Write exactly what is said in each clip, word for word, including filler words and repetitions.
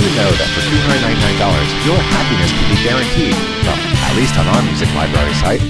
know that for two hundred ninety-nine dollars, your happiness can be guaranteed? Well, at least on our music library site.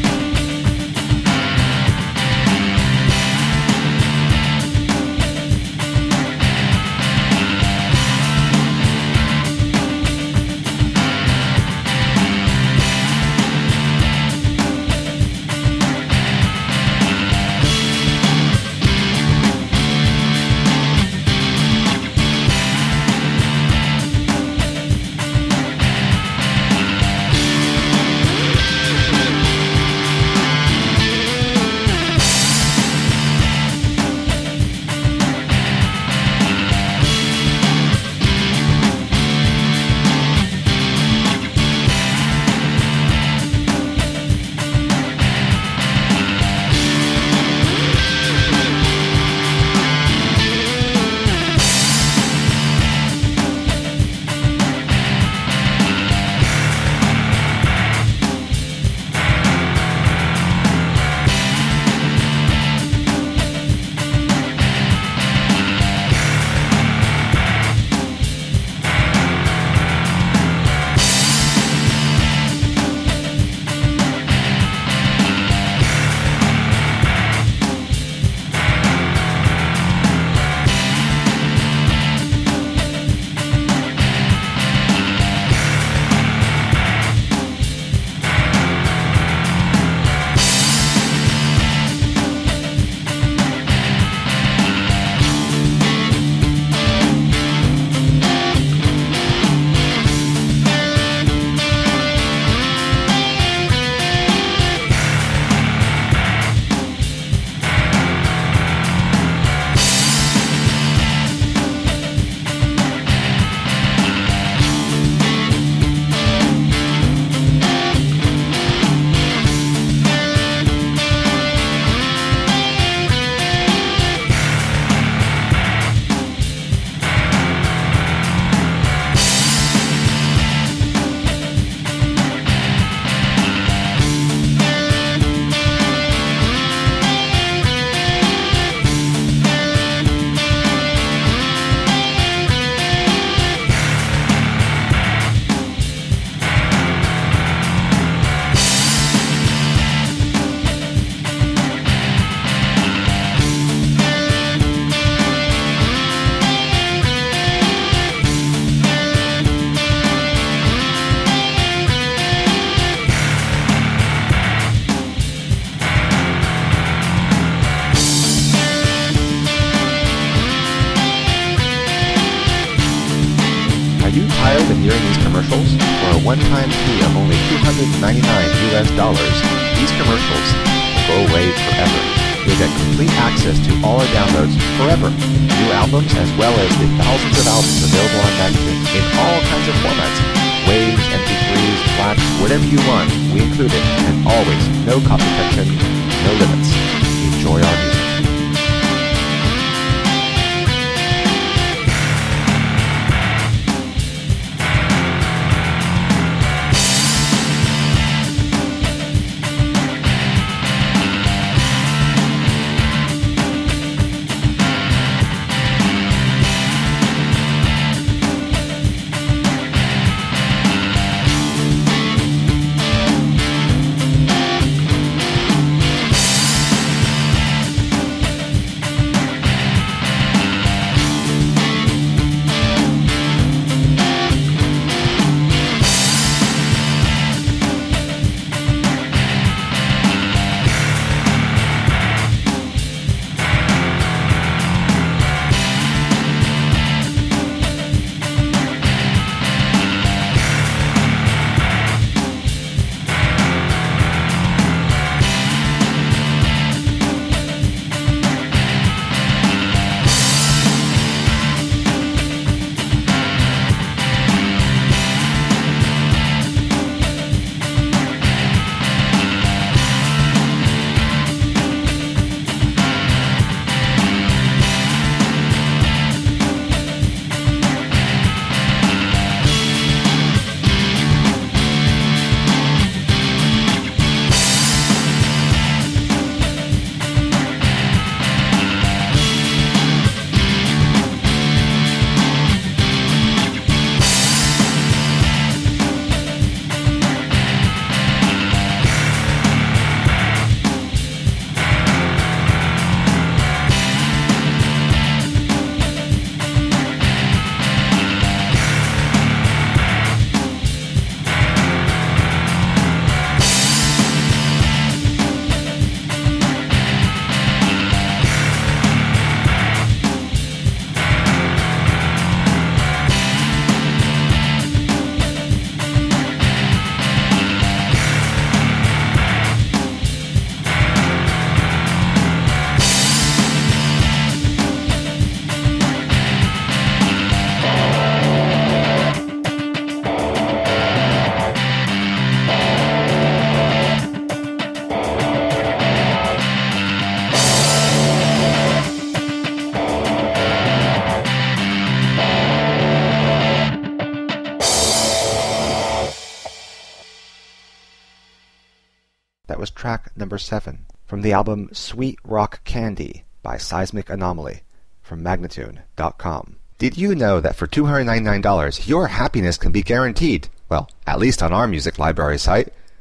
Are you tired of hearing these commercials? For a one-time fee of only two hundred ninety-nine U S dollars, these commercials will go away forever. You'll get complete access to all our downloads forever. New albums as well as the thousands of albums available on Magzine in all kinds of formats. Waves, M P threes, flats, whatever you want, we include it. And always, no copy protection, no limits. Enjoy our music. That was track number seven from the album Sweet Rock Candy by Seismic Anomaly from Magnatune dot com. Did you know that for two hundred ninety-nine dollars your happiness can be guaranteed? Well, at least on our music library site.